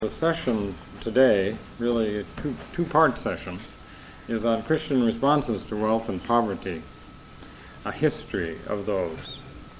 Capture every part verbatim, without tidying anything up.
The session today, really a two, two-part session, is on Christian responses to wealth and poverty, a history of those.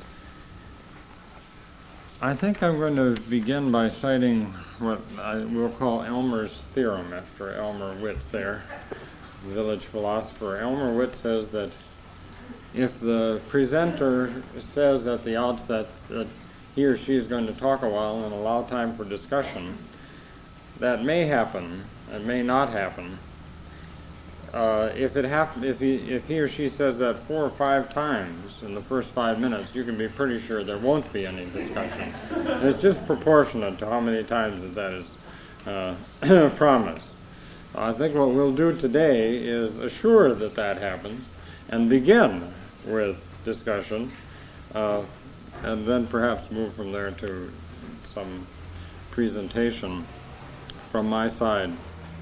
I think I'm going to begin by citing what I will call Elmer's theorem, after Elmer Witt there, the village philosopher. Elmer Witt says that if the presenter says at the outset that he or she is going to talk a while and allow time for discussion, that may happen, it may not happen. Uh, if it happen, if he, if he or she says that four or five times in the first five minutes, you can be pretty sure there won't be any discussion. And it's just proportionate to how many times that, that is uh, promised. I think what we'll do today is assure that that happens and begin with discussion, uh, and then perhaps move from there to some presentation from my side.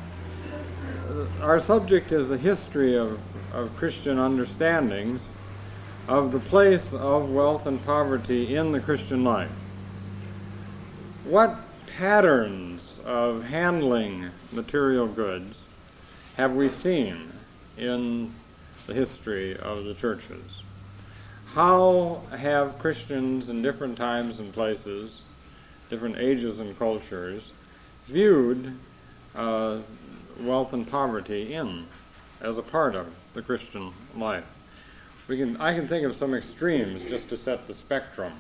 Our subject is a history of, of Christian understandings of the place of wealth and poverty in the Christian life. What patterns of handling material goods have we seen in the history of the churches? How have Christians in different times and places, different ages and cultures, viewed uh, wealth and poverty in as a part of the Christian life? We can, I can think of some extremes just to set the spectrum.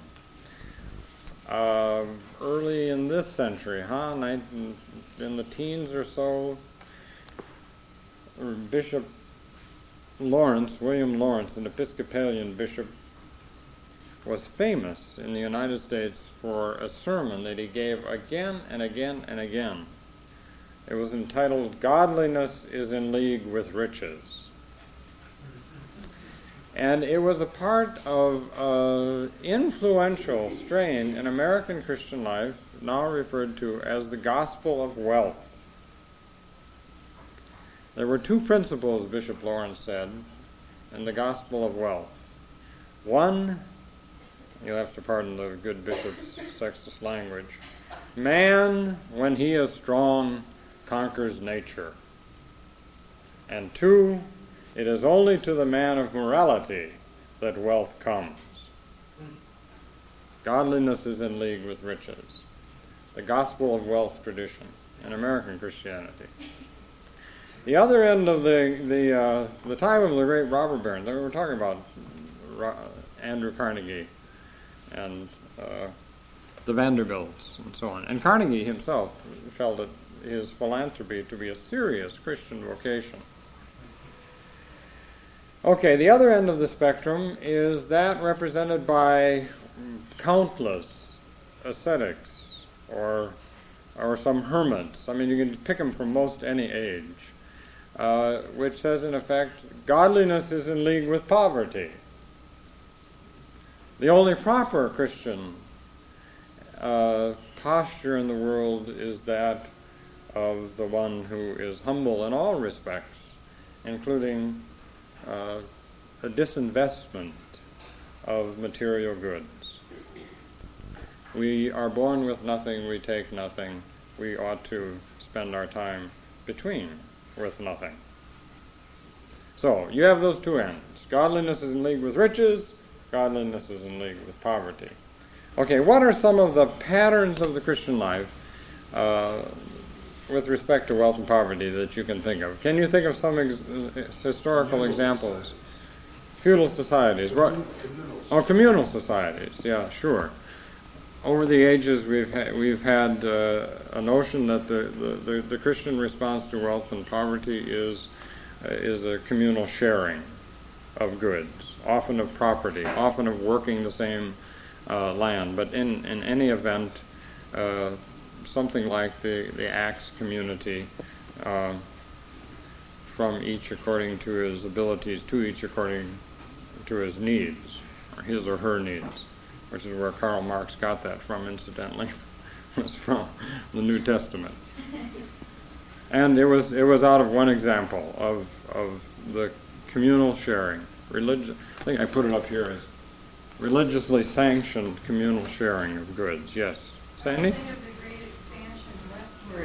Uh, early in this century, huh, nineteen, in the teens or so, Bishop Lawrence, William Lawrence, an Episcopalian bishop, was famous in the United States for a sermon that he gave again and again and again. It was entitled, "Godliness is in League with Riches." And it was a part of an influential strain in American Christian life, now referred to as the gospel of wealth. There were two principles, Bishop Lawrence said, in the gospel of wealth. One, you'll have to pardon the good bishop's sexist language, man, when he is strong, conquers nature. And two, it is only to the man of morality that wealth comes. Godliness is in league with riches. The gospel of wealth tradition in American Christianity. The other end of the the uh, the time of the great robber barons, we were talking about Ro- Andrew Carnegie and uh, the Vanderbilts and so on. And Carnegie himself felt it, his philanthropy to be a serious Christian vocation. Okay, the other end of the spectrum is that represented by countless ascetics or or some hermits. I mean, you can pick them from most any age, uh, which says, in effect, godliness is in league with poverty. The only proper Christian uh, posture in the world is that of the one who is humble in all respects, including uh, a disinvestment of material goods. We are born with nothing, we take nothing. We ought to spend our time between with nothing. So, you have those two ends. Godliness is in league with riches, godliness is in league with poverty. Okay, what are some of the patterns of the Christian life uh, with respect to wealth and poverty that you can think of? Can you think of some ex- historical examples? Feudal societies. What? Oh, communal societies. Yeah, sure. Over the ages, we've ha- we've had uh, a notion that the, the, the, the Christian response to wealth and poverty is uh, is a communal sharing of goods, often of property, often of working the same uh, land. But in, in any event, uh, something like the, the Acts community, uh, from each according to his abilities, to each according to his needs, or his or her needs, which is where Karl Marx got that from, incidentally. was from the New Testament. And it was it was out of one example of of the communal sharing. Religi- I think I put it up here as religiously sanctioned communal sharing of goods. Yes. Sandy? Think of the great expansion westward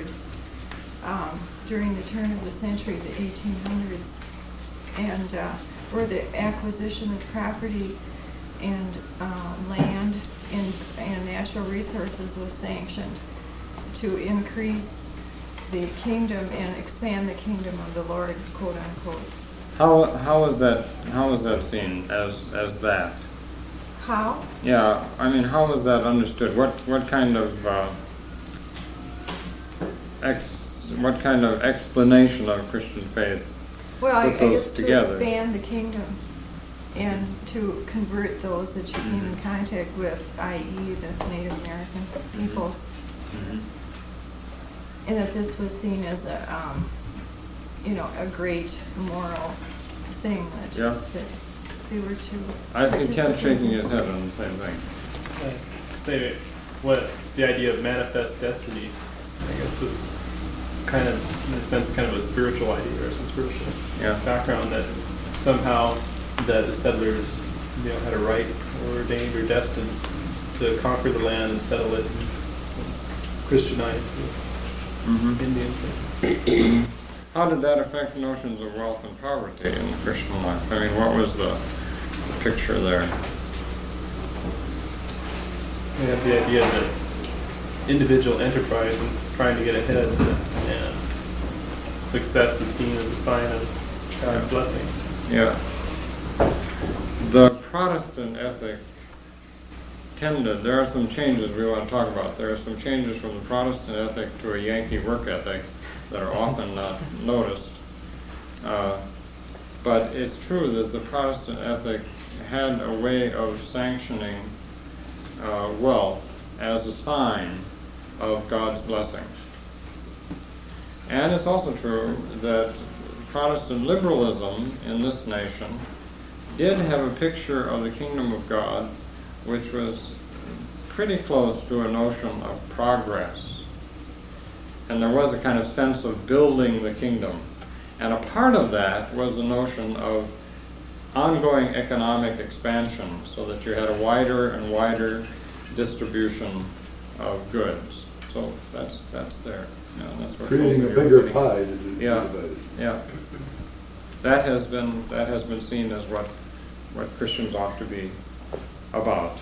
during the turn of the century, the eighteen hundreds, and uh, where the acquisition of property and uh, land and, and natural resources was sanctioned to increase the kingdom and expand the kingdom of the Lord, quote unquote. How how is that how is that seen as as that? How? Yeah, I mean, how is that understood? What what kind of uh, ex what kind of explanation of Christian faith? Well, I, I put those guess to together? expand the kingdom and to convert those that you came in contact with, that is the Native American peoples. Mm-hmm. And that this was seen as a, um, you know, a great moral thing that, Yeah. that they were to I see Ken participate shaking in. his head on the same thing. Say what the idea of manifest destiny, I guess, was kind of, in a sense, kind of a spiritual idea or some spiritual Yeah. background that somehow that the settlers, you know, had a right or ordained or destined to conquer the land and settle it and Christianize the Mm-hmm. Indians. How did that affect notions of wealth and poverty in the Christian life? I mean, what was the picture there? We have the idea that individual enterprise and trying to get ahead and success is seen as a sign of God's blessing. Yeah. The Protestant ethic tended, there are some changes we want to talk about. There are some changes from the Protestant ethic to a Yankee work ethic that are often not noticed. Uh, but it's true that the Protestant ethic had a way of sanctioning uh, wealth as a sign of God's blessing. And it's also true that Protestant liberalism in this nation did have a picture of the kingdom of God which was pretty close to a notion of progress. And there was a kind of sense of building the kingdom. And a part of that was the notion of ongoing economic expansion so that you had a wider and wider distribution of goods. So that's that's there. Yeah, that's what Creating a both of you are bigger getting. pie to do Yeah. divided. Yeah. That has been that has been seen as what what Christians ought to be about.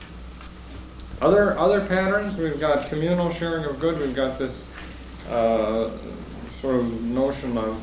Other other patterns, we've got communal sharing of good, we've got this uh, sort of notion of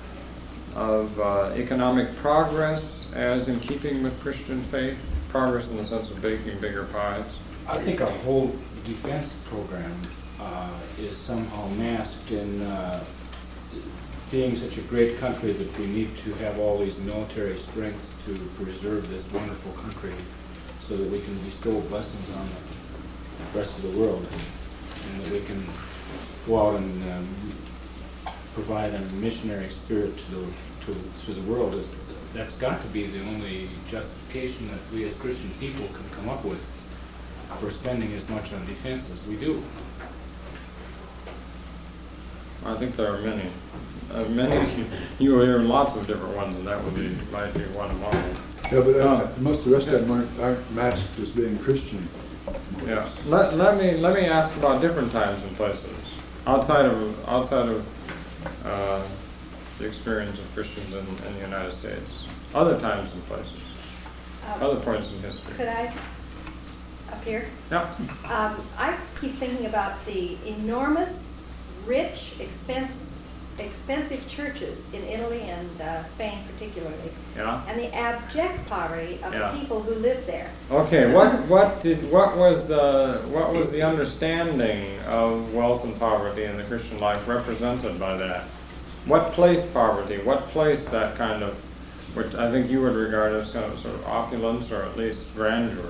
of uh, economic progress as in keeping with Christian faith, progress in the sense of baking bigger pies. I think our whole defense program uh, is somehow masked in uh, being such a great country that we need to have all these military strengths to preserve this wonderful country so that we can bestow blessings on the rest of the world and that we can go out and um, provide a missionary spirit to the, to, to the world. That's got to be the only justification that we as Christian people can come up with for spending as much on defense as we do. I think there are many. Uh, many, you will hear lots of different ones, and that would be, might be one among them. Yeah, but uh, Uh, most of the rest of them aren't, aren't masked as being Christian. Yeah. Let, let me let me ask about different times and places outside of outside of uh, the experience of Christians in, in the United States. Other times and places. Um, Other points in history. Could I, up here? Yeah. Um, I keep thinking about the enormous, rich, expense, expensive churches in Italy and uh, Spain particularly, Yeah. and the abject poverty of Yeah. the people who live there. Okay. What what did what was the what was the understanding of wealth and poverty in the Christian life represented by that? What place poverty? What place that kind of, which I think you would regard as kind of sort of opulence or at least grandeur?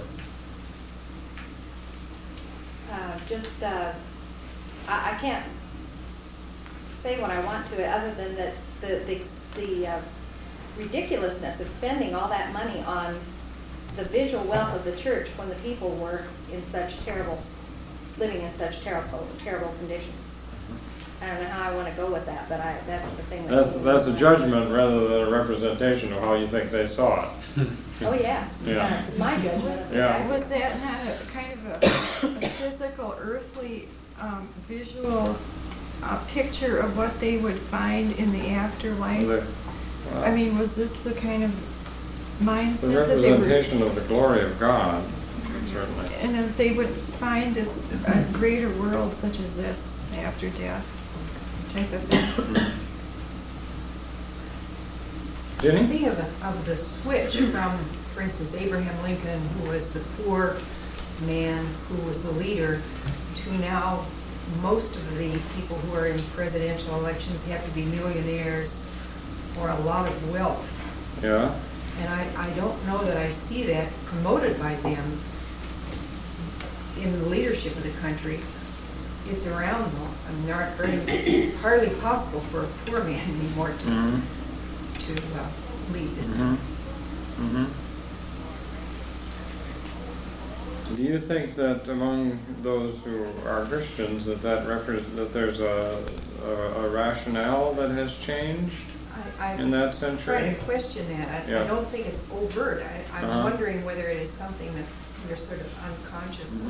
Uh, just, uh, I, I can't say what I want to other than that the, the, the uh, ridiculousness of spending all that money on the visual wealth of the church when the people were in such terrible, living in such terrible, terrible conditions. I don't know how I want to go with that, but I, that's the thing. That That's that's a judgment rather than a representation of how you think they saw it. Oh, yes. Yeah. That's my judgment. Was, Yeah. was that not a kind of a, a physical, earthly, um, visual uh, picture of what they would find in the afterlife? The- I mean, was this the kind of The mindset that they were? representation of the glory of God, certainly. And if they would find this, a greater world such as this after death, type of thing. Jenny? Think of, of the switch from, for instance, Abraham Lincoln, who was the poor man, who was the leader, to now most of the people who are in presidential elections have to be millionaires or a lot of wealth. Yeah? And I, I don't know that I see that promoted by them in the leadership of the country. It's around though. I mean, there aren't very, it's hardly possible for a poor man anymore to, Mm-hmm. to uh, lead this. Mm-hmm. Mm-hmm. Do you think that among those who are Christians that that repre- that there's a, a, a rationale that has changed I, in I that try century? to question that. I, Yeah. I don't think it's overt. I, I'm Uh-huh. wondering whether it is something that we're sort of unconsciously.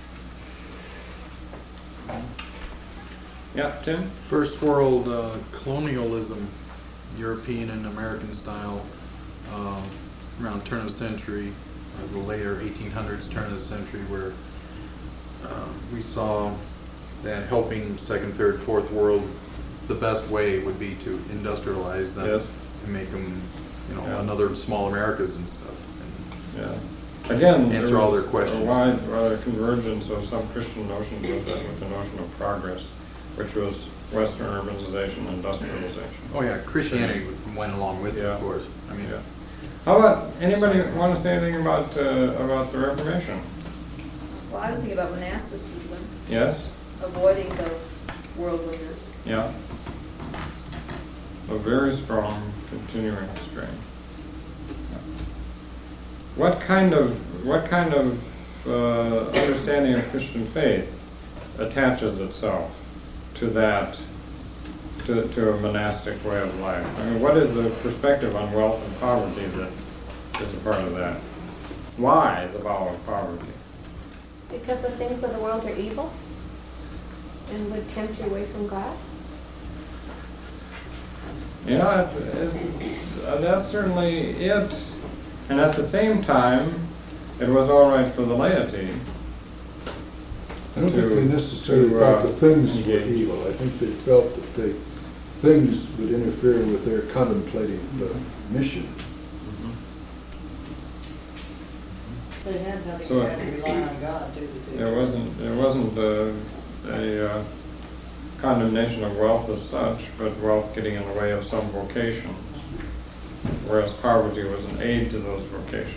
Yeah, Tim? First world uh, colonialism, European and American style, uh, around turn of the century, or the later eighteen hundreds, turn of the century, where uh, we saw that helping second, third, fourth world, the best way would be to industrialize them Yes. and make them, you know, Yeah. another small Americas and stuff. And Yeah. Again, there Answer all was their questions. A wide, rather convergence of some Christian notions with the, with the notion of progress, which was Western urbanization, industrialization. oh yeah, Christianity went along with it, Yeah. of course. I mean, Yeah. How about, anybody want to say anything about, uh, about the Reformation? Well, I was thinking about monasticism, Yes? avoiding the world leaders. Yeah. A very strong continuing strain. Yeah. What kind of, what kind of uh, understanding of Christian faith attaches itself to that, to, to a monastic way of life? I mean, what is the perspective on wealth and poverty that is a part of that? Why the vow of poverty? Because the things of the world are evil and would tempt you away from God. Yeah, it's, it's, uh, that's certainly it. And at the same time, it was all right for the laity. I don't think they to- necessarily to, thought uh, the things were engage. evil. I think they felt that the things would interfere with their contemplative uh, mission. So they had nothing, So- they had to rely on God, too. to- There wasn't, there wasn't a, a uh, condemnation of wealth as such, but wealth getting in the way of some vocations, whereas poverty was an aid to those vocations.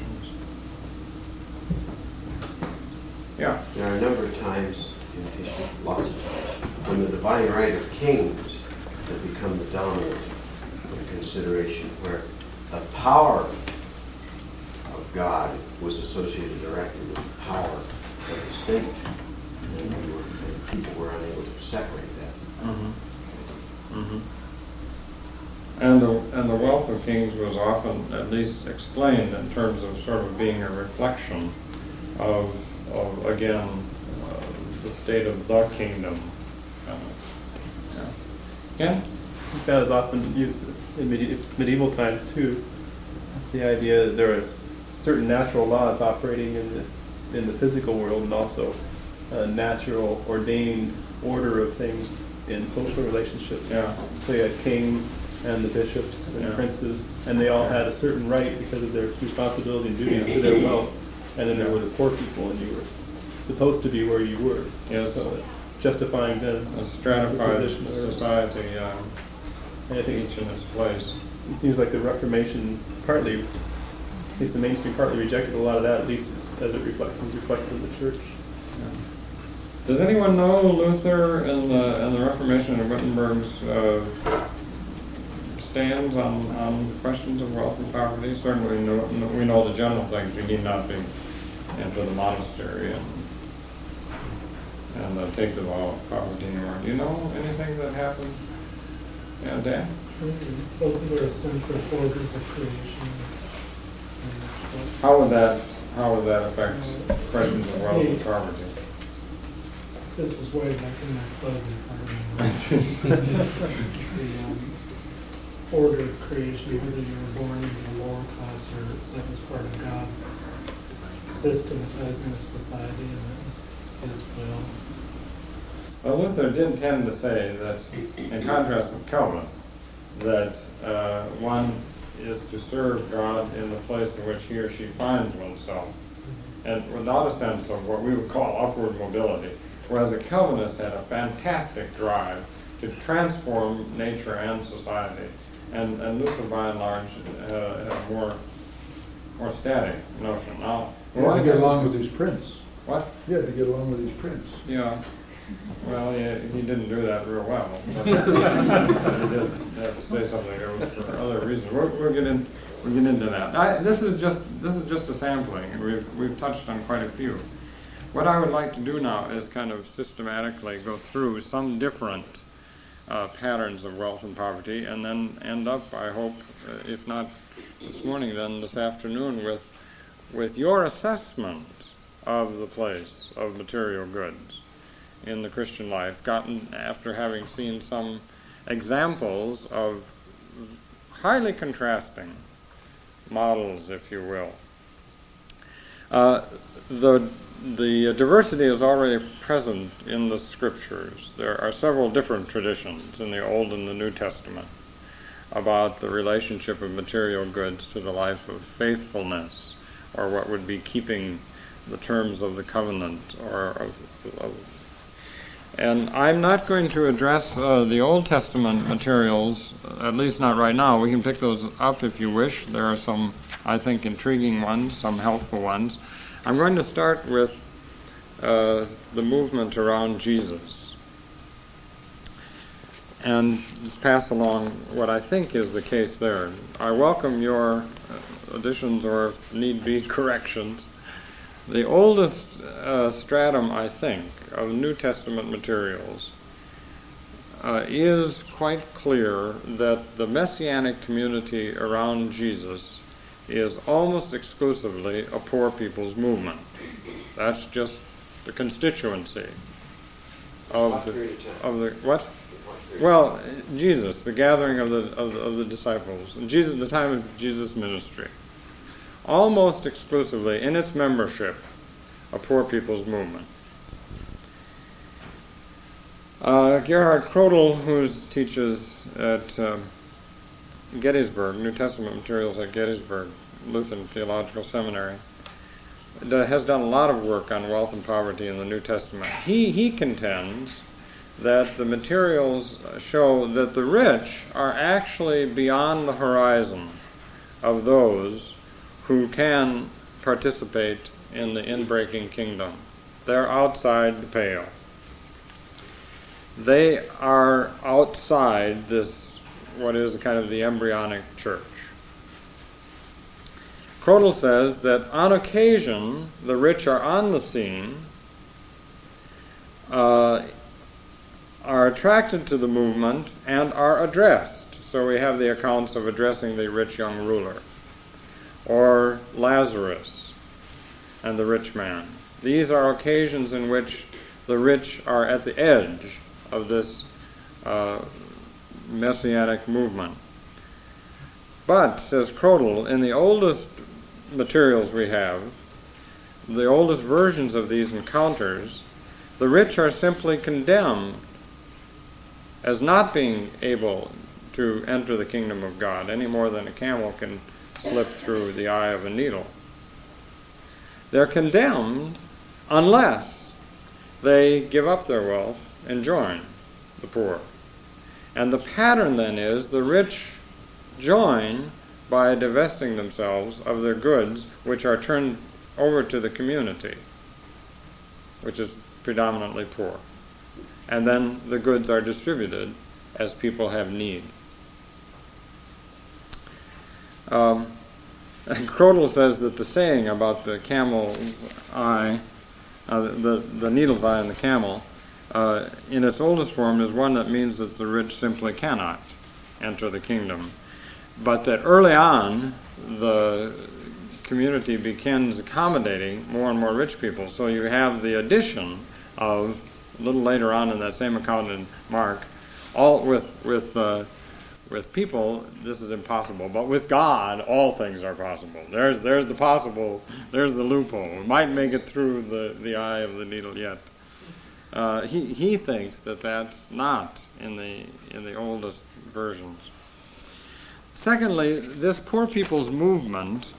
Yeah, There are a number of times in history, lots of times, when the divine right of kings has become the dominant consideration, where the power of God was associated directly with the power of the state, and, we were, and people were unable to separate that. mm-hmm. Mm-hmm. And the, and the wealth of kings was often at least explained in terms of sort of being a reflection of, of again, uh, the state of the kingdom. kind of. Yeah. Ken? That is often used in medi- medieval times too. The idea that there is certain natural laws operating in the in the physical world, and also a natural ordained order of things in social relationships. Yeah. So you had kings and the bishops and Yeah. princes, and they all had a certain right because of their responsibility and duties to their wealth. And then there were the poor people, and you were supposed to be where you were. Yes. So justifying them. A stratified position or- society, um, And I think each in its place. it seems like the Reformation partly, at least the mainstream partly rejected a lot of that, at least as, as it reflect, was reflected in the church. Does anyone know Luther and the, and the Reformation of Wittenberg's uh, stands on, on questions of wealth and poverty? Certainly we know, we know the general things. You need not be into the monastery and and uh, take the vow of poverty anymore. Do you know anything that happened? Yeah, Dan? Wasn't there a sense of orders of creation? How would that, how would that affect questions of wealth and poverty? This is way back in that fuzzy part. The um, order of creation, whether you were born into the lower class or that was part of God's systematizing of society and that was his will. Well, Luther did tend to say that, in contrast with Calvin, that uh, one is to serve God in the place in which he or she finds oneself, and without a sense of what we would call upward mobility, whereas a Calvinist had a fantastic drive to transform nature and society, and, and Luther, by and large, uh, had a more, more static notion. Now, You had to get along with his prince. What? You had to get along with his prince. Yeah. Well, he, he didn't do that real well. But he did have to say something. It was for other reasons. We'll, we'll get in. We'll get into that. I, this is just this is just a sampling. We've we've touched on quite a few. What I would like to do now is kind of systematically go through some different uh, patterns of wealth and poverty, and then end up, I hope, uh, if not this morning, then this afternoon, with with your assessment of the place of material goods in the Christian life, gotten after having seen some examples of highly contrasting models, if you will. Uh, the the diversity is already present in the scriptures. There are several different traditions in the Old and the New Testament about the relationship of material goods to the life of faithfulness, or what would be keeping the terms of the covenant, or of, of and I'm not going to address uh, the Old Testament materials, at least not right now. We can pick those up if you wish. There are some, I think, intriguing ones, some helpful ones. I'm going to start with uh, the movement around Jesus, and just pass along what I think is the case there. I welcome your additions, or if need be, corrections. The oldest uh, stratum, I think, of New Testament materials uh, is quite clear that the Messianic community around Jesus is almost exclusively a poor people's movement. That's just the constituency of the, of the what? Well, Jesus, the gathering of the of the, of the disciples, Jesus, the time of Jesus' ministry, almost exclusively in its membership, a poor people's movement. Uh, Gerhard Krotel, who teaches at uh, Gettysburg, New Testament materials at Gettysburg, Lutheran Theological Seminary, has done a lot of work on wealth and poverty in the New Testament. He, he contends that the materials show that the rich are actually beyond the horizon of those who can participate in the inbreaking kingdom. They're outside the pale. They are outside this, what is kind of the embryonic church. Krotel says that on occasion the rich are on the scene, uh, are attracted to the movement, and are addressed. So we have the accounts of addressing the rich young ruler, or Lazarus and the rich man. These are occasions in which the rich are at the edge of this uh, messianic movement. But, says Krotel, in the oldest materials we have, the oldest versions of these encounters, the rich are simply condemned as not being able to enter the kingdom of God any more than a camel can slip through the eye of a needle. They're condemned unless they give up their wealth and join the poor. And the pattern then is the rich join by divesting themselves of their goods, which are turned over to the community, which is predominantly poor. And then the goods are distributed as people have need. Um, and Krotel says that the saying about the camel's eye, uh, the, the needle's eye in the camel, uh, in its oldest form is one that means that the rich simply cannot enter the kingdom. But that early on, the community begins accommodating more and more rich people. So you have the addition of a little later on in that same account in Mark, all with with uh, with people this is impossible, but with God all things are possible. There's there's the possible, there's the loophole. We might make it through the, the eye of the needle yet. Uh, he he thinks that that's not in the in the oldest versions. Secondly, this poor people's movement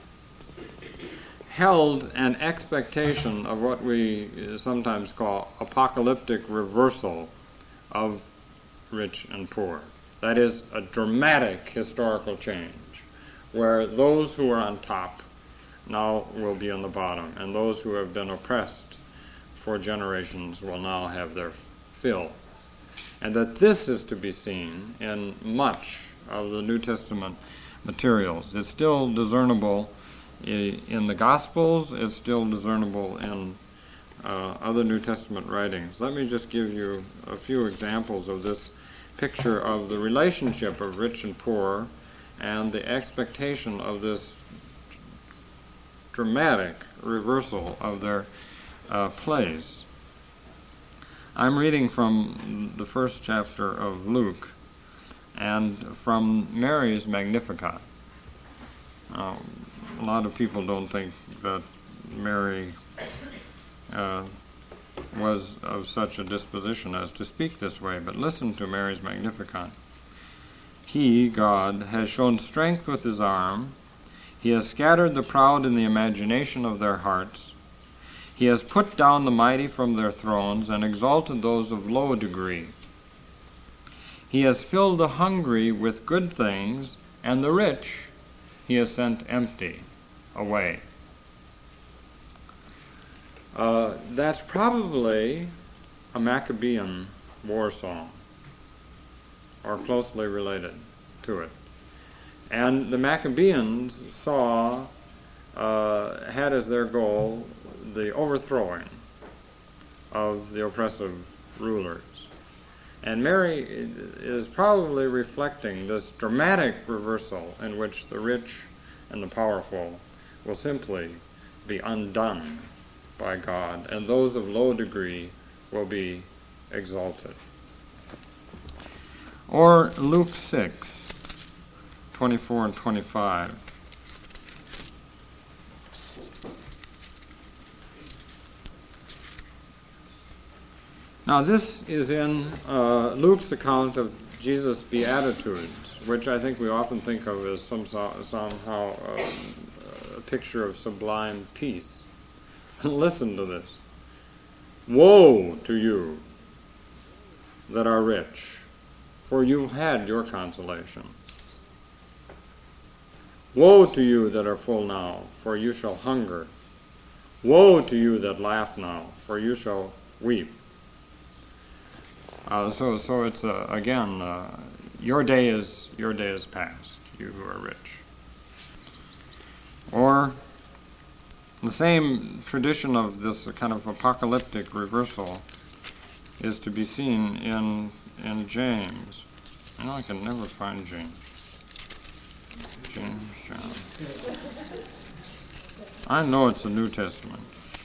held an expectation of what we sometimes call apocalyptic reversal of rich and poor. That is a dramatic historical change, where those who are on top now will be on the bottom, and those who have been oppressed for generations will now have their fill. And that this is to be seen in much of the New Testament materials. It's still discernible in the Gospels, it's still discernible in uh, other New Testament writings. Let me just give you a few examples of this picture of the relationship of rich and poor and the expectation of this dramatic reversal of their uh, place. I'm reading from the first chapter of Luke and from Mary's Magnificat. Um, a lot of people don't think that Mary uh, was of such a disposition as to speak this way, but listen to Mary's Magnificat. He, God, has shown strength with his arm. He has scattered the proud in the imagination of their hearts. He has put down the mighty from their thrones and exalted those of low degree. He has filled the hungry with good things, and the rich he has sent empty away. Uh, that's probably a Maccabean war song, or closely related to it. And the Maccabeans saw, uh, had as their goal the overthrowing of the oppressive rulers. And Mary is probably reflecting this dramatic reversal in which the rich and the powerful will simply be undone by God, and those of low degree will be exalted. Or Luke six, twenty-four and twenty-five. Now this is in uh, Luke's account of Jesus' Beatitudes, which I think we often think of as some, somehow uh, a picture of sublime peace. Listen to this. Woe to you that are rich, for you've had your consolation. Woe to you that are full now, for you shall hunger. Woe to you that laugh now, for you shall weep. Uh, so, so it's uh, again, uh, your day is your day is past, you who are rich. Or the same tradition of this kind of apocalyptic reversal is to be seen in in James. You know, I can never find James. James, John. I know it's the New Testament.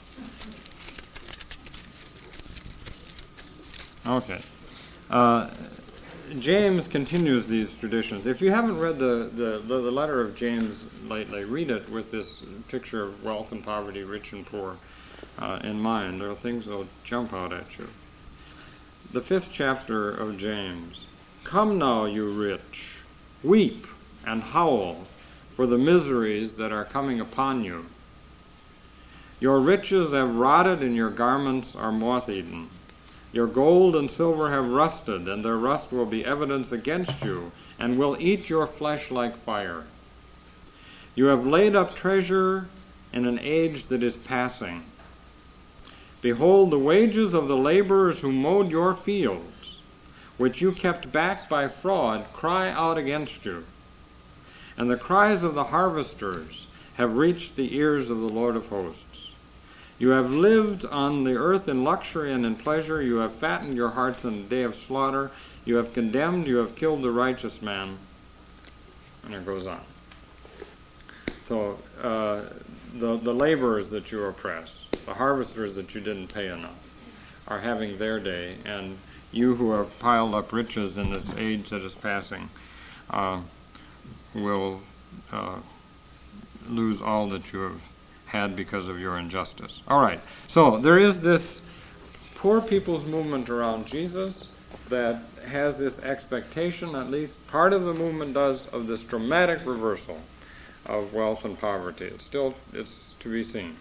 Okay. Uh, James continues these traditions. If you haven't read the, the, the, the letter of James lately, read it with this picture of wealth and poverty, rich and poor, uh, in mind. There are things that will jump out at you. The fifth chapter of James. Come now, you rich, weep and howl for the miseries that are coming upon you. Your riches have rotted and your garments are moth-eaten. Your gold and silver have rusted, and their rust will be evidence against you, and will eat your flesh like fire. You have laid up treasure in an age that is passing. Behold, the wages of the laborers who mowed your fields, which you kept back by fraud, cry out against you. And the cries of the harvesters have reached the ears of the Lord of hosts. You have lived on the earth in luxury and in pleasure. You have fattened your hearts in the day of slaughter. You have condemned, you have killed the righteous man. And it goes on. So uh, the, the laborers that you oppress, the harvesters that you didn't pay enough, are having their day, and you who have piled up riches in this age that is passing uh, will uh, lose all that you have had because of your injustice. All right, so there is this poor people's movement around Jesus that has this expectation, at least part of the movement does, of this dramatic reversal of wealth and poverty. It's still, it's to be seen.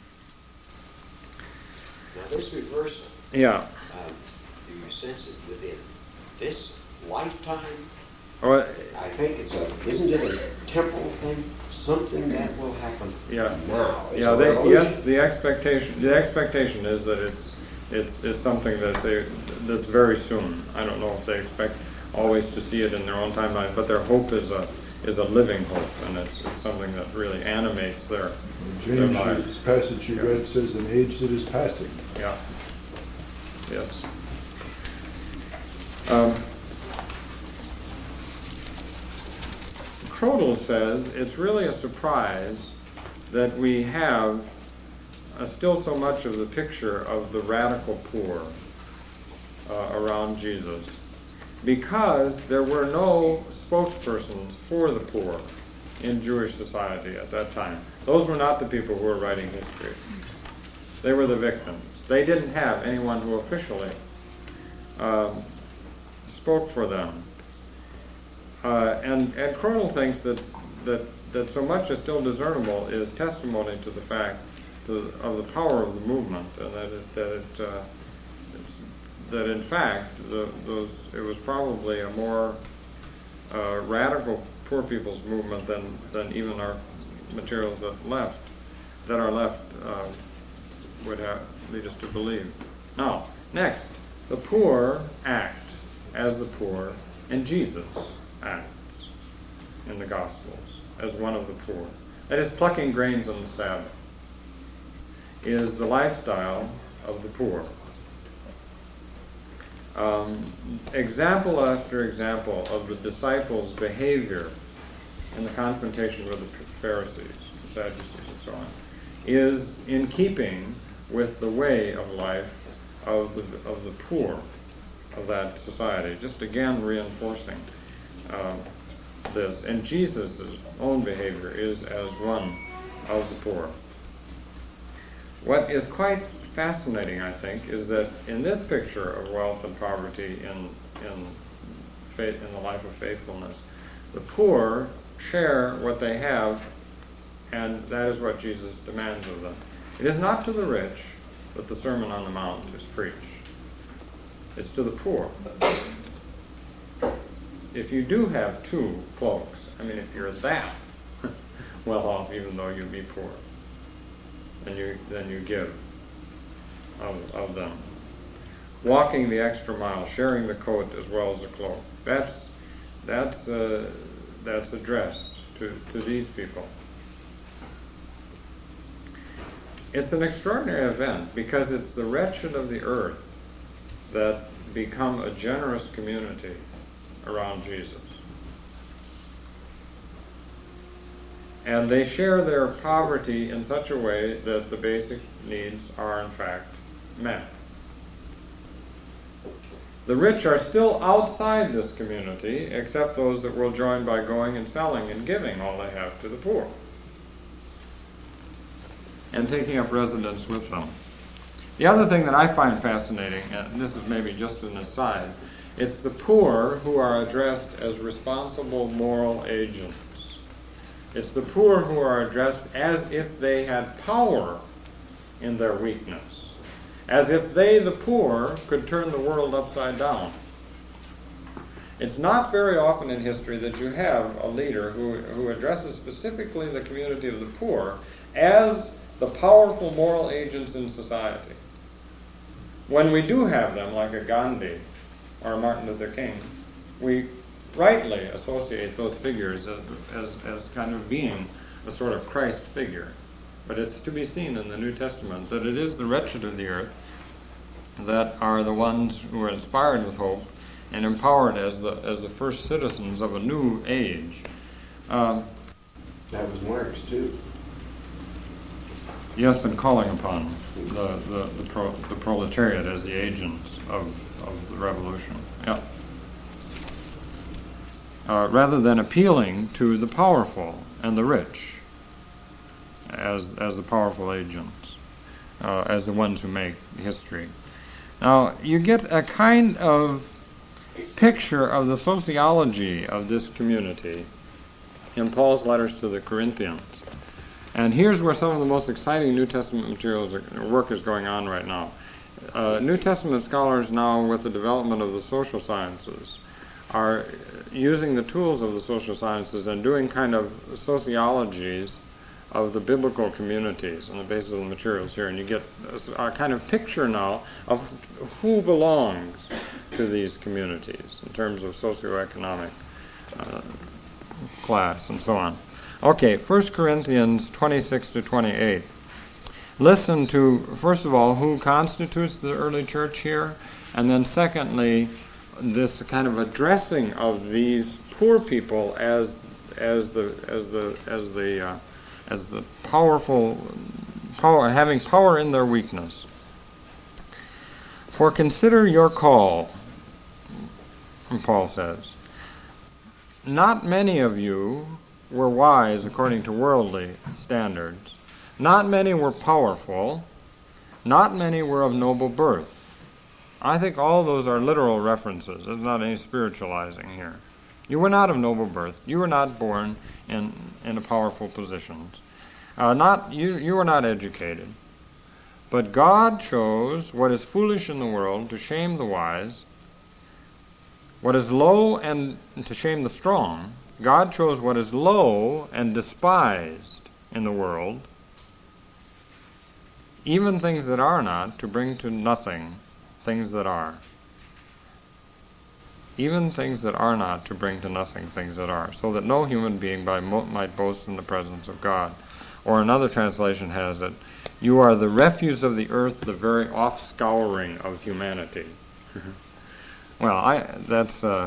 Now this reversal, Yeah. um, do you sense it within this lifetime? Or, I think it's a, isn't it a temporal thing? Something that will happen yeah. now. It's Yeah, a they, revolution. yes, the expectation, the expectation is that it's, it's, it's something that they, that's very soon. I don't know if they expect always to see it in their own timeline, but their hope is a, is a living hope, and it's, it's something that really animates their, their James, lives. the passage you read says an age that is passing. Yeah. Yes. Um, Crodel says it's really a surprise that we have uh, still so much of the picture of the radical poor uh, around Jesus, because there were no spokespersons for the poor in Jewish society at that time. Those were not the people who were writing history. They were the victims. They didn't have anyone who officially um, spoke for them. Uh, and and Cronel thinks that, that that so much is still discernible is testimony to the fact to, of the power of the movement, and that it, that it uh, it's, that in fact the, those it was probably a more uh, radical poor people's movement than than even our materials that left that are left uh, would have lead us to believe. Now, next, the poor act as the poor, and Jesus acts in the Gospels as one of the poor. That is, plucking grains on the Sabbath is the lifestyle of the poor. Um, example after example of the disciples' behavior in the confrontation with the Pharisees, the Sadducees, and so on, is in keeping with the way of life of the, of the poor of that society, just again reinforcing um, this. And Jesus' own behavior is as one of the poor. What is quite fascinating, I think, is that in this picture of wealth and poverty in, in, faith, in the life of faithfulness, the poor share what they have, and that is what Jesus demands of them. It is not to the rich that the Sermon on the Mount is preached. It's to the poor. If you do have two cloaks, I mean, if you're that well off, even though you be poor, then you then you give of, of them. Walking the extra mile, sharing the coat as well as the cloak. That's that's uh, that's addressed to, to these people. It's an extraordinary event because it's the wretched of the earth that become a generous community around Jesus. And they share their poverty in such a way that the basic needs are in fact met. The rich are still outside this community, except those that will join by going and selling and giving all they have to the poor, and taking up residence with them. The other thing that I find fascinating, and this is maybe just an aside, it's the poor who are addressed as responsible moral agents. It's the poor who are addressed as if they had power in their weakness, as if they, the poor, could turn the world upside down. It's not very often in history that you have a leader who, who addresses specifically the community of the poor as the powerful moral agents in society. When we do have them, like a Gandhi or a Martin Luther King, we rightly associate those figures as, as, as kind of being a sort of Christ figure. But it's to be seen in the New Testament that it is the wretched of the earth that are the ones who are inspired with hope and empowered as the, as the first citizens of a new age. Um, that was Marx, too. Yes, and calling upon the, the, the, pro, the proletariat as the agents of, of the revolution. Yeah. Uh, rather than appealing to the powerful and the rich as, as the powerful agents, uh, as the ones who make history. Now, you get a kind of picture of the sociology of this community in Paul's letters to the Corinthians. And here's where some of the most exciting New Testament materials are, work is going on right now. Uh, New Testament scholars now, with the development of the social sciences, are using the tools of the social sciences and doing kind of sociologies of the biblical communities on the basis of the materials here. And you get a, a kind of picture now of who belongs to these communities in terms of socioeconomic uh, class and so on. Okay, First Corinthians twenty-six to twenty-eight. Listen to, first of all, who constitutes the early church here, and then secondly, this kind of addressing of these poor people as as the as the as the uh, as the powerful power, having power in their weakness. For consider your call, Paul says. Not many of you were wise according to worldly standards. Not many were powerful. Not many were of noble birth. I think all those are literal references. There's not any spiritualizing here. You were not of noble birth. You were not born in, in a powerful positions. Uh, not you, you were not educated. But God chose what is foolish in the world to shame the wise, what is low and to shame the strong. God chose what is low and despised in the world, even things that are not, to bring to nothing things that are. Even things that are not, to bring to nothing things that are, so that no human being by mo- might boast in the presence of God. Or another translation has it, you are the refuse of the earth, the very offscouring of humanity. Well, I that's uh,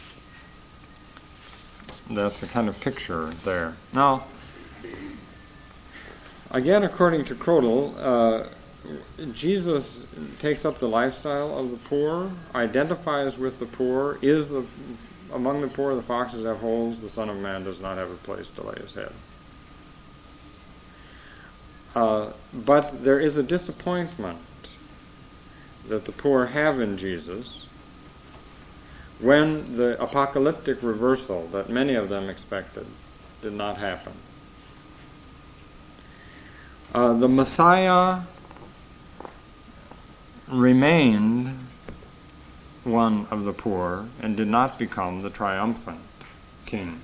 that's the kind of picture there. Now, again, according to Crodel, uh, Jesus takes up the lifestyle of the poor, identifies with the poor, is the, among the poor the foxes have holes, the Son of Man does not have a place to lay his head. Uh, but there is a disappointment that the poor have in Jesus when the apocalyptic reversal that many of them expected did not happen. Uh, the Messiah remained one of the poor and did not become the triumphant king.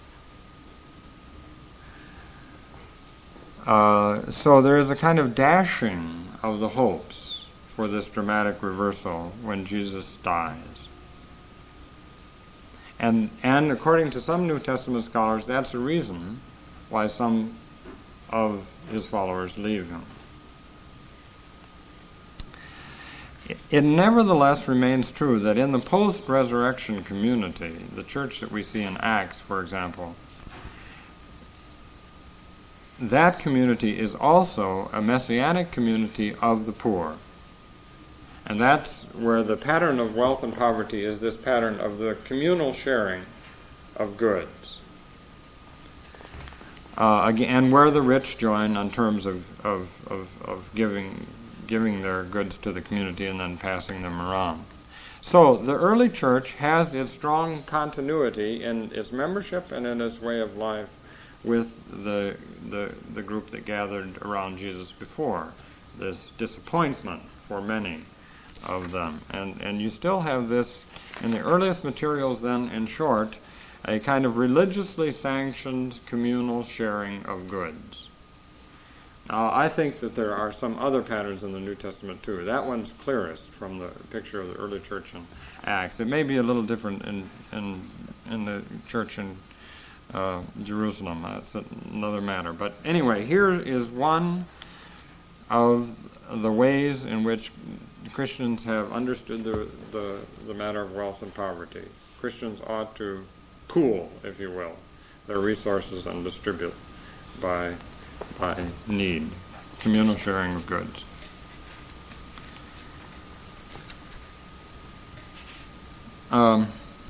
Uh, so there is a kind of dashing of the hopes for this dramatic reversal when Jesus dies. And, and according to some New Testament scholars, that's the reason why some of his followers leave him. It nevertheless remains true that in the post-resurrection community, the church that we see in Acts, for example, that community is also a messianic community of the poor. And that's where the pattern of wealth and poverty is this pattern of the communal sharing of goods. Uh, again, and where the rich join on terms of, of, of, of giving giving their goods to the community and then passing them around. So the early church has its strong continuity in its membership and in its way of life with the, the, the group that gathered around Jesus before, this disappointment for many of them. And, and you still have this, in the earliest materials then, in short, a kind of religiously sanctioned communal sharing of goods. Now, I think that there are some other patterns in the New Testament too. That one's clearest from the picture of the early church in Acts. It may be a little different in in, in the church in uh, Jerusalem. That's another matter. But anyway, here is one of the ways in which Christians have understood the, the, the matter of wealth and poverty. Christians ought to pool, if you will, their resources and distribute by by need. communal sharing of goods. Um,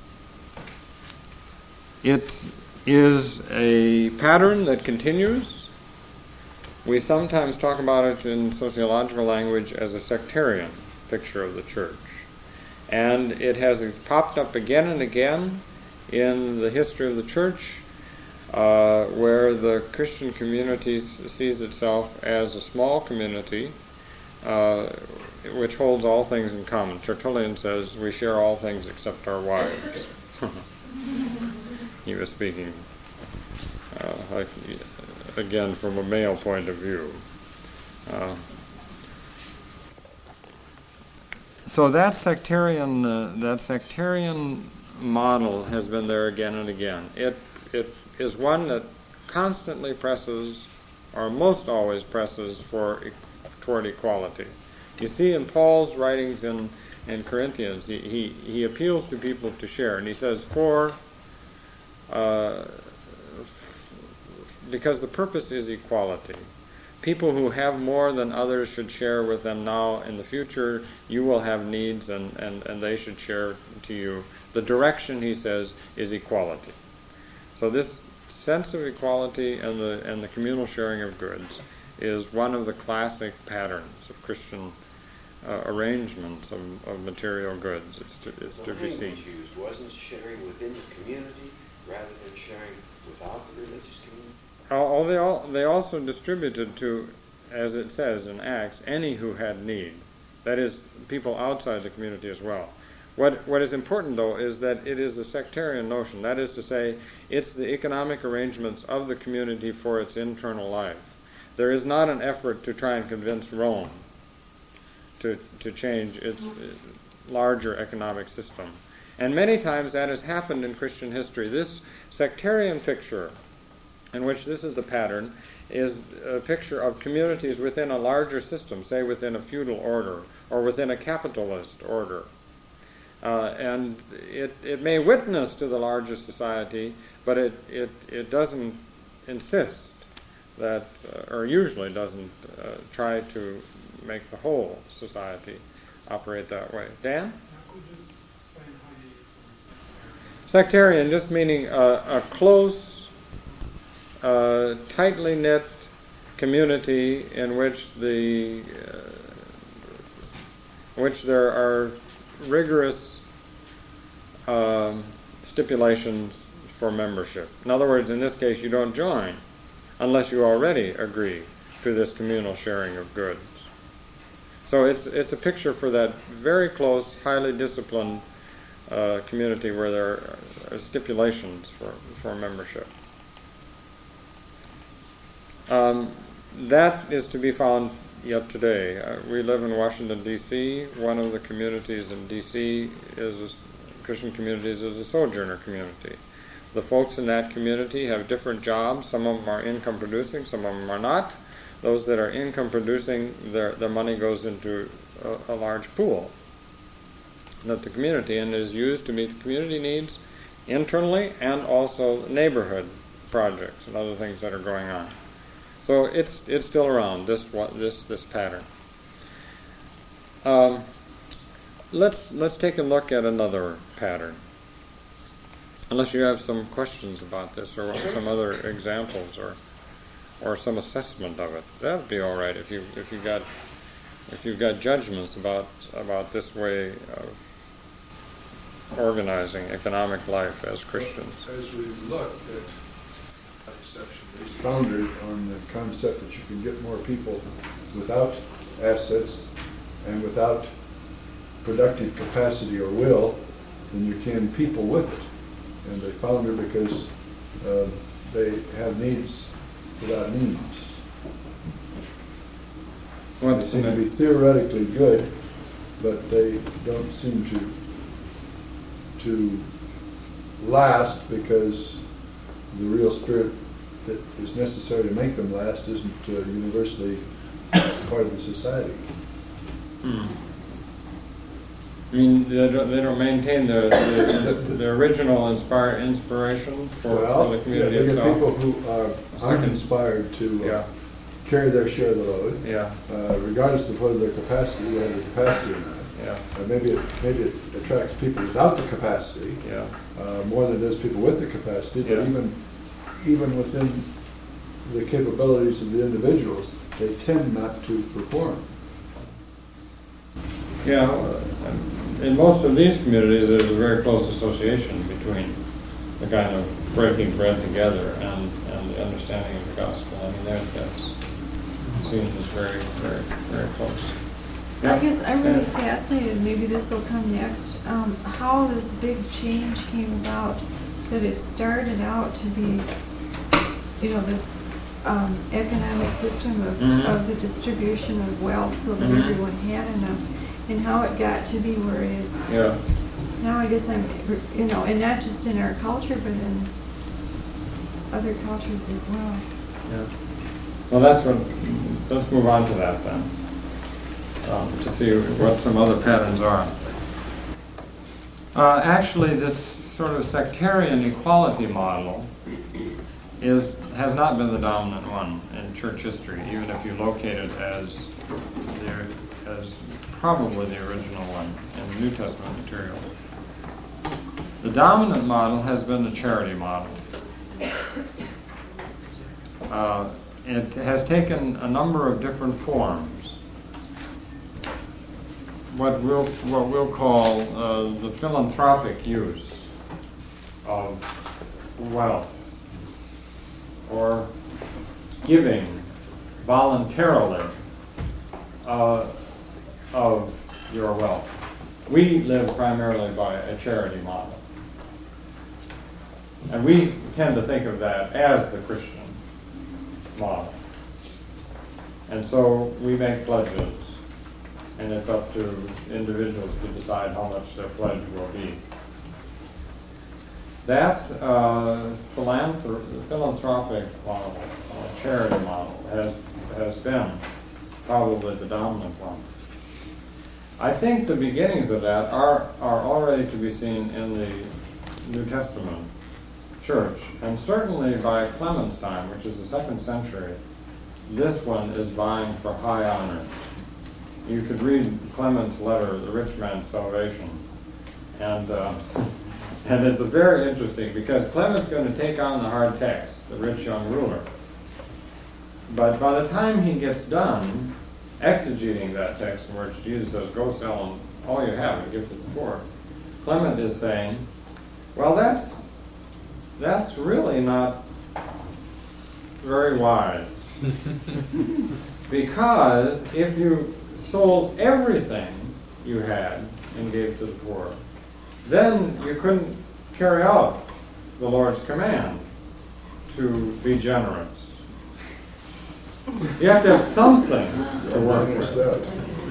it is a pattern that continues. We sometimes talk about it in sociological language as a sectarian picture of the church. And it has popped up again and again in the history of the church, uh, where the Christian community sees itself as a small community uh, which holds all things in common. Tertullian says, we share all things except our wives. He was speaking, uh, like, again, from a male point of view. Uh, so that sectarian, uh, that sectarian model has been there again and again. It it is one that constantly presses, or most always presses, for toward equality. You see in Paul's writings in, in Corinthians, he, he, he appeals to people to share, and he says, for, uh, because the purpose is equality. People who have more than others should share with them now. In the future, you will have needs, and, and, and they should share to you. The direction, he says, is equality. So this sense of equality and the, and the communal sharing of goods is one of the classic patterns of Christian uh, arrangements of, of material goods. It's to, it's to be seen. Was used, wasn't sharing within the community rather than sharing without the religious community? Oh, they all they also distributed to, as it says in Acts, any who had need. That is, people outside the community as well. What what is important, though, is that it is a sectarian notion. That is to say, it's the economic arrangements of the community for its internal life. There is not an effort to try and convince Rome to to change its larger economic system. And many times that has happened in Christian history. This sectarian picture, in which this is the pattern, is a picture of communities within a larger system, say within a feudal order or within a capitalist order. Uh, and it, it may witness to the larger society, but it, it, it doesn't insist that, uh, or usually doesn't uh, try to make the whole society operate that way. Dan? Sectarian, just meaning a, a close, uh, tightly knit community in which the uh, which there are rigorous um, stipulations for membership. In other words, in this case, you don't join unless you already agree to this communal sharing of goods. So it's it's a picture for that very close, highly disciplined uh, community where there are stipulations for, for membership. Um, that is to be found yet today. Uh, we live in Washington, D C One of the communities in D C is a, Christian communities is a sojourner community. The folks in that community have different jobs. Some of them are income producing, some of them are not. Those that are income producing, their, their money goes into a, a large pool that the community, and is used to meet the community needs internally and also neighborhood projects and other things that are going on. So it's it's still around, this this this pattern. Um, let's let's take a look at another pattern. Unless you have some questions about this or some other examples or or some assessment of it, that would be all right. If you if you got if you've got judgments about about this way of organizing economic life as Christians. As we look at it's founded on the concept that you can get more people without assets and without productive capacity or will than you can people with it. And they founder because uh, they have needs without needs. Well, they seem to be theoretically good, but they don't seem to to last because the real spirit that is necessary to make them last isn't uh, universally part of the society. Hmm. I mean, they don't, they don't maintain the, the, the original inspire, inspiration for, well, for the community yeah, they get itself. people who are uninspired to, uh, yeah. carry their share of the load, Yeah, uh, regardless of whether their capacity, they have the capacity or not. yeah, Uh, maybe it, maybe it attracts people without the capacity, yeah, uh, more than it does people with the capacity, but Yeah. even, even within the capabilities of the individuals, they tend not to perform. yeah. uh, In most of these communities, there's a very close association between the kind of breaking bread together and, and the understanding of the gospel. I mean, that, that's seen as very, very, very close. I Yeah. guess I'm really Yeah. fascinated, maybe this will come next, um, how this big change came about, that it started out to be, you know, this, um, economic system of, Mhm. of the distribution of wealth so that Mhm. everyone had enough, and how it got to be where it is. Yeah, Now I guess I'm, you know, and not just in our culture, but in other cultures as well. yeah. Well, that's what, let's move on to that then, um, to see what some other patterns are. Uh, actually, this sort of sectarian equality model is, has not been the dominant one in church history, even if you locate it as the, as probably the original one in the New Testament material. The dominant model has been the charity model. Uh, it has taken a number of different forms. What we'll, what we'll call uh, the philanthropic use of wealth, or giving voluntarily uh, of your wealth. We live primarily by a charity model. And we tend to think of that as the Christian model. And so we make pledges, and it's up to individuals to decide how much their pledge will be. That uh, philanthrop philanthropic model, uh, charity model, has, has been probably the dominant one. I think the beginnings of that are, are already to be seen in the New Testament church, and certainly by Clement's time, which is the second century, this one is vying for high honor. You could read Clement's letter, The Rich Man's Salvation, and uh, and it's a very interesting, because Clement's going to take on the hard text, the rich young ruler. But by the time he gets done exegeting that text in which Jesus says, go sell all you have and give to the poor, Clement is saying, well, that's that's really not very wise. Because if you sold everything you had and gave to the poor, then you couldn't carry out the Lord's command to be generous. You have to have something to work with.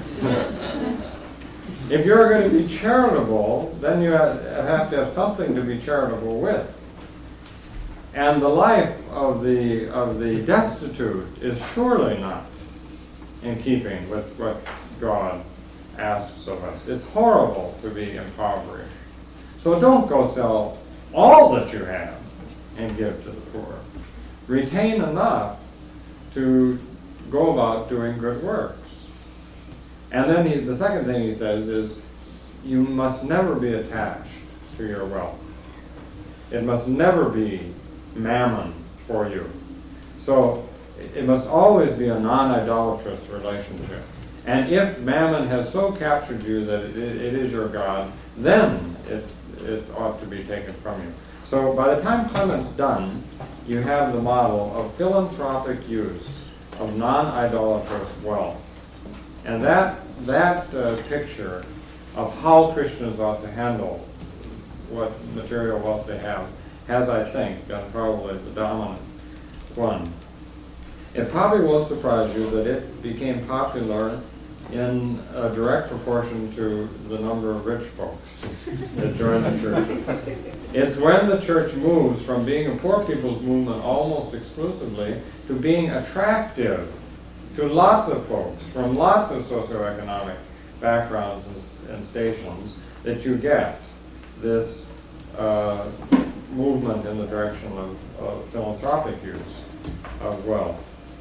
If you're going to be charitable, then you have to have something to be charitable with. And the life of the, of the destitute is surely not in keeping with what God asks of us. It's horrible to be impoverished. So don't go sell all that you have and give to the poor. Retain enough to go about doing good works. And then he, the second thing he says is, you must never be attached to your wealth. It must never be mammon for you. So it must always be a non-idolatrous relationship. And if mammon has so captured you that it, it is your God, then it, it ought to be taken from you. So by the time Clement's done, you have the model of philanthropic use of non-idolatrous wealth. And that, that uh, picture of how Christians ought to handle what material wealth they have has, I think, been probably the dominant one. It probably won't surprise you that it became popular in a direct proportion to the number of rich folks that joined the church. It's when the church moves from being a poor people's movement almost exclusively to being attractive to lots of folks from lots of socioeconomic backgrounds and, and stations that you get this uh, movement in the direction of, of philanthropic use of wealth.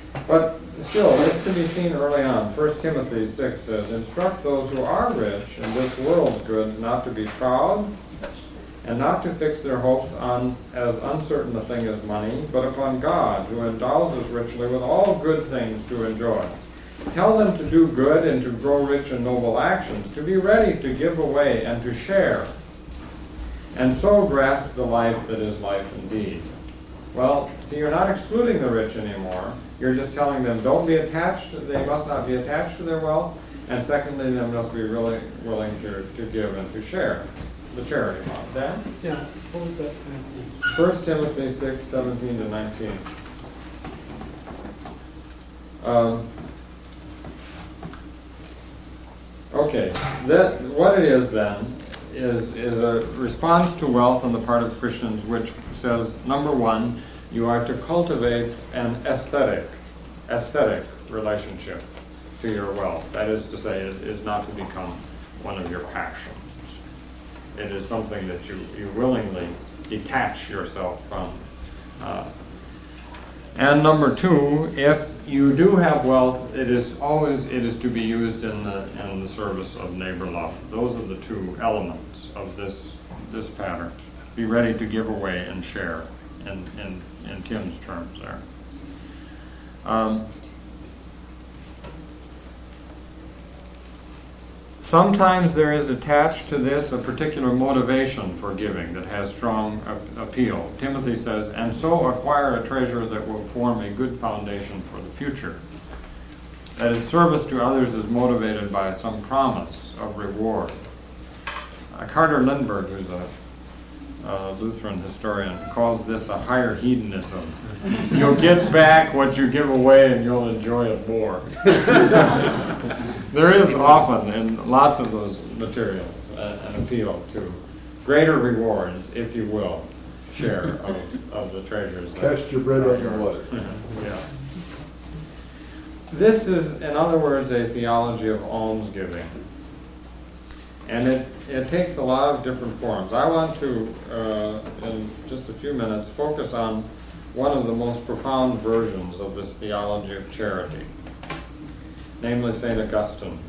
But still, it's to be seen early on. First Timothy six says, instruct those who are rich in this world's goods not to be proud, and not to fix their hopes on as uncertain a thing as money, but upon God, who endows us richly with all good things to enjoy. Tell them to do good and to grow rich in noble actions, to be ready to give away and to share, and so grasp the life that is life indeed. Well, see, you're not excluding the rich anymore. You're just telling them don't be attached, they must not be attached to their wealth, and secondly, they must be really willing to, to give and to share. The charity model. Dan? Yeah, what was that passage? First Timothy six, seventeen to nineteen. Um, okay, that what it is then is is a response to wealth on the part of Christians, which says, number one, you are to cultivate an aesthetic, aesthetic relationship to your wealth. That is to say, it is not to become one of your passions. It is something that you, you willingly detach yourself from. Uh, and number two, if you do have wealth, it is always it is to be used in the in the service of neighbor love. Those are the two elements of this this pattern. Be ready to give away and share, in in, in Tim's terms there. Um, Sometimes there is attached to this a particular motivation for giving that has strong a- appeal. Timothy says, and so acquire a treasure that will form a good foundation for the future. That is, service to others is motivated by some promise of reward. Uh, Carter Lindbergh, who's a uh, Lutheran historian, calls this a higher hedonism. You'll get back what you give away and you'll enjoy it more. There is often in lots of those materials uh, an appeal to greater rewards, if you will, share of, of the treasures. Cast your bread on the water. Yeah. This is, in other words, a theology of almsgiving. And it, it takes a lot of different forms. I want to, uh, in just a few minutes, focus on one of the most profound versions of this theology of charity, namely Saint Augustine's.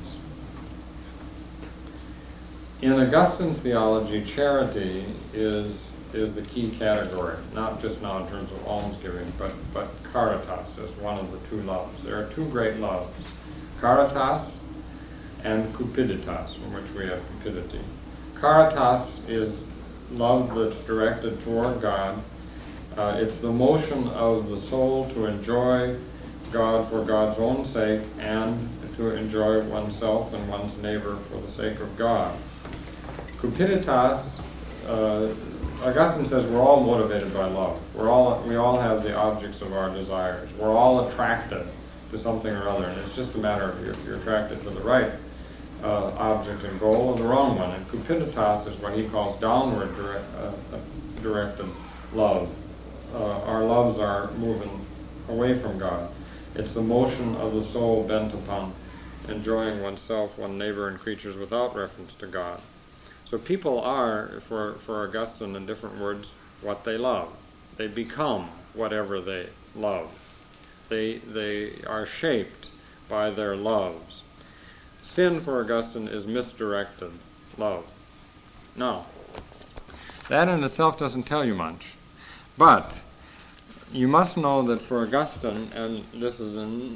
In Augustine's theology, charity is, is the key category, not just now in terms of almsgiving, but, but caritas is one of the two loves. There are two great loves, caritas and cupiditas, from which we have cupidity. Caritas is love that's directed toward God. Uh, it's the motion of the soul to enjoy God for God's own sake and to enjoy oneself and one's neighbor for the sake of God. Cupiditas, uh, Augustine says we're all motivated by love. We're all, we all have the objects of our desires. We're all attracted to something or other, and it's just a matter of if you're attracted to the right uh, object and goal or the wrong one. And cupiditas is what he calls downward direct, uh, directed love. Uh, our loves are moving away from God. It's the motion of the soul bent upon enjoying oneself, one neighbor, and creatures without reference to God. So people are, for, for Augustine, in different words, what they love. They become whatever they love. They, they are shaped by their loves. Sin, for Augustine, is misdirected love. Now, that in itself doesn't tell you much. But you must know that for Augustine, and this is in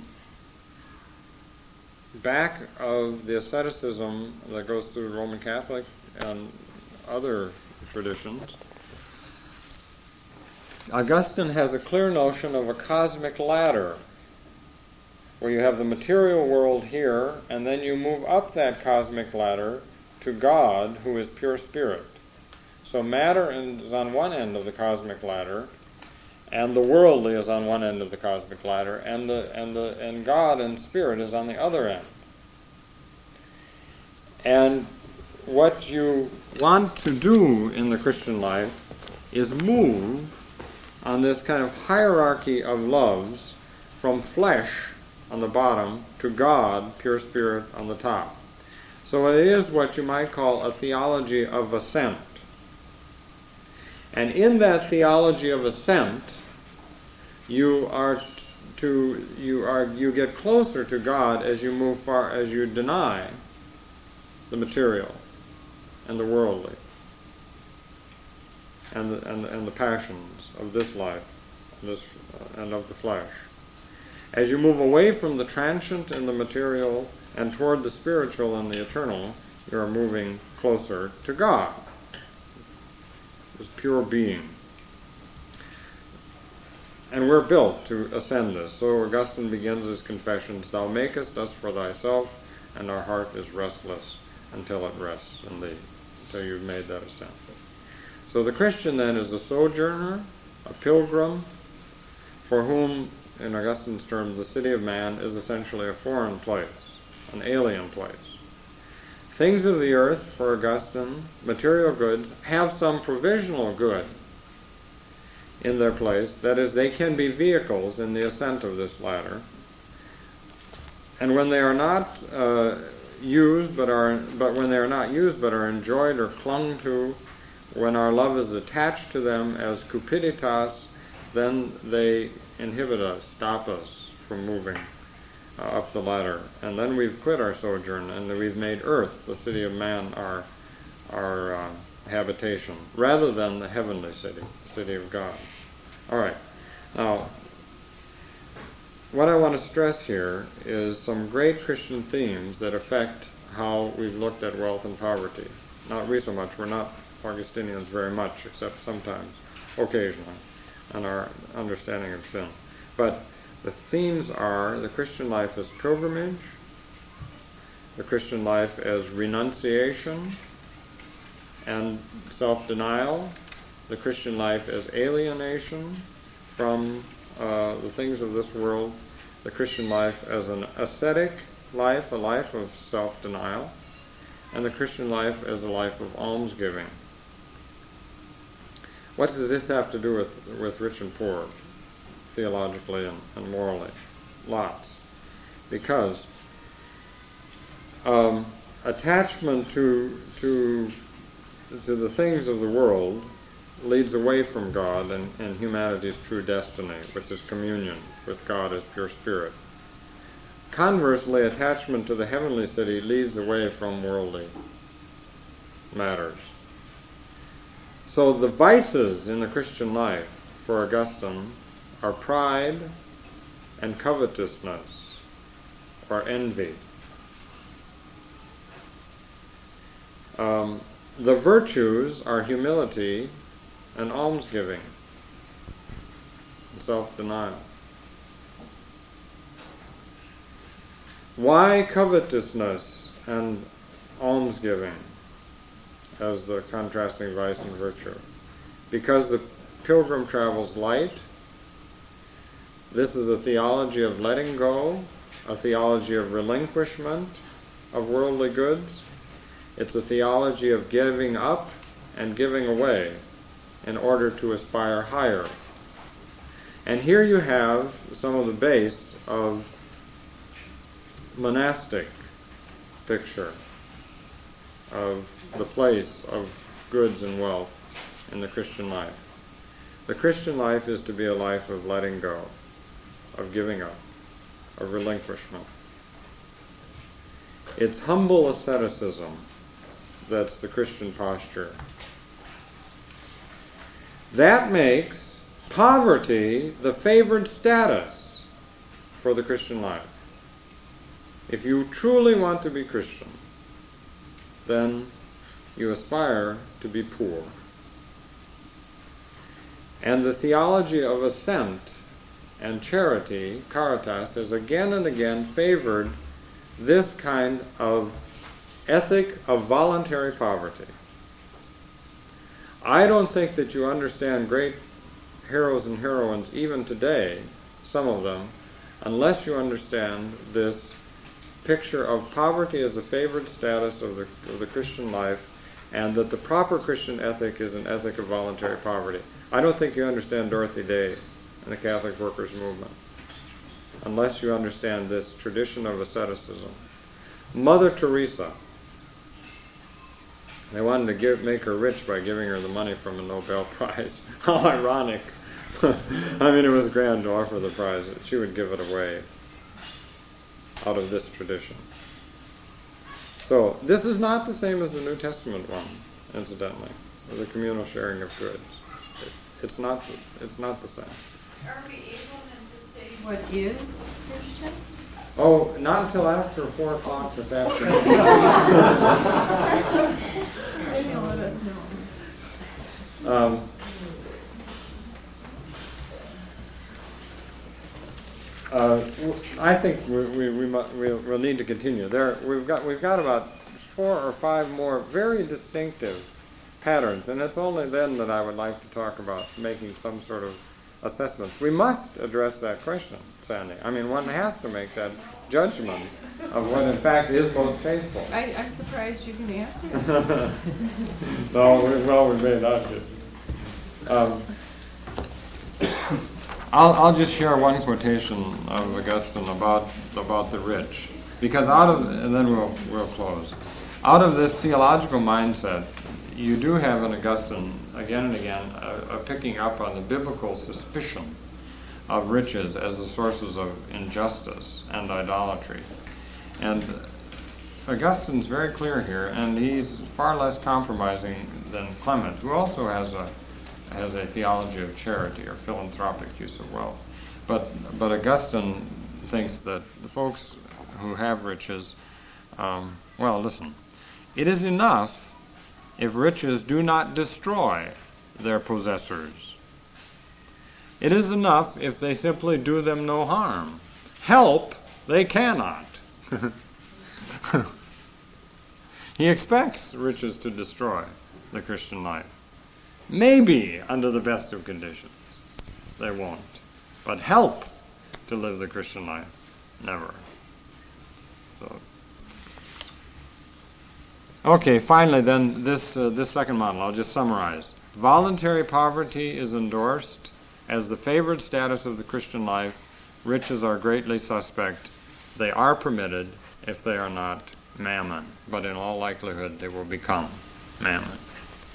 back of the asceticism that goes through Roman Catholic and other traditions, Augustine has a clear notion of a cosmic ladder where you have the material world here, and then you move up that cosmic ladder to God, who is pure spirit. So matter is on one end of the cosmic ladder, and the worldly is on one end of the cosmic ladder, and the and the and God and spirit is on the other end. And what you want to do in the Christian life is move on this kind of hierarchy of loves from flesh on the bottom to God, pure spirit, on the top. So it is what you might call a theology of ascent. And in that theology of ascent, you are t- to you are you get closer to God as you move far as you deny the material and the worldly and the, and, and the passions of this life this uh, and of the flesh. As you move away from the transient and the material and toward the spiritual and the eternal, you are moving closer to God, this pure being. And we're built to ascend this. So Augustine begins his confessions, "Thou makest us for thyself, and our heart is restless until it rests in thee," until you've made that ascent. So the Christian then is a sojourner, a pilgrim, for whom, in Augustine's terms, the city of man is essentially a foreign place, an alien place. Things of the earth, for Augustine, material goods, have some provisional good in their place. That is, they can be vehicles in the ascent of this ladder. And when they are not uh, used, but are but when they are not used, but are enjoyed or clung to, when our love is attached to them as cupiditas, then they inhibit us, stop us from moving uh, up the ladder. And then we've quit our sojourn, and we've made earth, the city of man, our, our uh, habitation, rather than the heavenly city, the city of God. All right. Now, what I want to stress here is some great Christian themes that affect how we've looked at wealth and poverty. Not we so much. We're not Augustinians very much, except sometimes, occasionally, and our understanding of sin. But the themes are the Christian life as pilgrimage, the Christian life as renunciation and self-denial, the Christian life as alienation from uh, the things of this world, the Christian life as an ascetic life, a life of self-denial, and the Christian life as a life of almsgiving. What does this have to do with, with rich and poor, theologically and, and morally? Lots. Because um, attachment to, to, to the things of the world leads away from God and, and humanity's true destiny, which is communion with God as pure spirit. Conversely, attachment to the heavenly city leads away from worldly matters. So the vices in the Christian life, for Augustine, are pride and covetousness, or envy. Um, the virtues are humility and almsgiving, and self-denial. Why covetousness and almsgiving as the contrasting vice and virtue? Because the pilgrim travels light. This is a theology of letting go, a theology of relinquishment of worldly goods. It's a theology of giving up and giving away in order to aspire higher. And here you have some of the base of monastic picture of the place of goods and wealth in the Christian life. The Christian life is to be a life of letting go, of giving up, of relinquishment. It's humble asceticism that's the Christian posture. That makes poverty the favored status for the Christian life. If you truly want to be Christian, then you aspire to be poor. And the theology of ascent and charity, caritas, has again and again favored this kind of ethic of voluntary poverty. I don't think that you understand great heroes and heroines even today, some of them, unless you understand this picture of poverty as a favored status of the, of the Christian life, and that the proper Christian ethic is an ethic of voluntary poverty. I don't think you understand Dorothy Day and the Catholic Workers' Movement unless you understand this tradition of asceticism. Mother Teresa, they wanted to give, make her rich by giving her the money from a Nobel Prize. How ironic. I mean, it was grand to offer the prize. She would give it away out of this tradition. So this is not the same as the New Testament one, incidentally, the communal sharing of goods. It, it's not. It's not the same. Are we able then to say what is Christian? Oh, not until after four o'clock this afternoon. Maybe you'll let us know. Um, uh, w- I think we we we mu- we'll, we'll need to continue. There, we've got we've got about four or five more very distinctive patterns, and it's only then that I would like to talk about making some sort of assessments. We must address that question, Sandy. I mean, one has to make that judgment of what in fact is most faithful. I, I'm surprised you can answer it. No, we, well, we may not get. Um, I'll, I'll just share one quotation of Augustine about about the rich, because out of, and then we'll we'll close. Out of this theological mindset, you do have in Augustine again and again a, a picking up on the biblical suspicion of riches as the sources of injustice and idolatry. And Augustine's very clear here, and he's far less compromising than Clement, who also has a has a theology of charity or philanthropic use of wealth. But but Augustine thinks that the folks who have riches, um, well, listen, it is enough if riches do not destroy their possessors. It is enough if they simply do them no harm. Help they cannot. He expects riches to destroy the Christian life. Maybe under the best of conditions they won't. But help to live the Christian life, never. So, okay, finally then, this, uh, this second model, I'll just summarize. Voluntary poverty is endorsed as the favored status of the Christian life. Riches are greatly suspect. They are permitted if they are not mammon, but in all likelihood they will become mammon.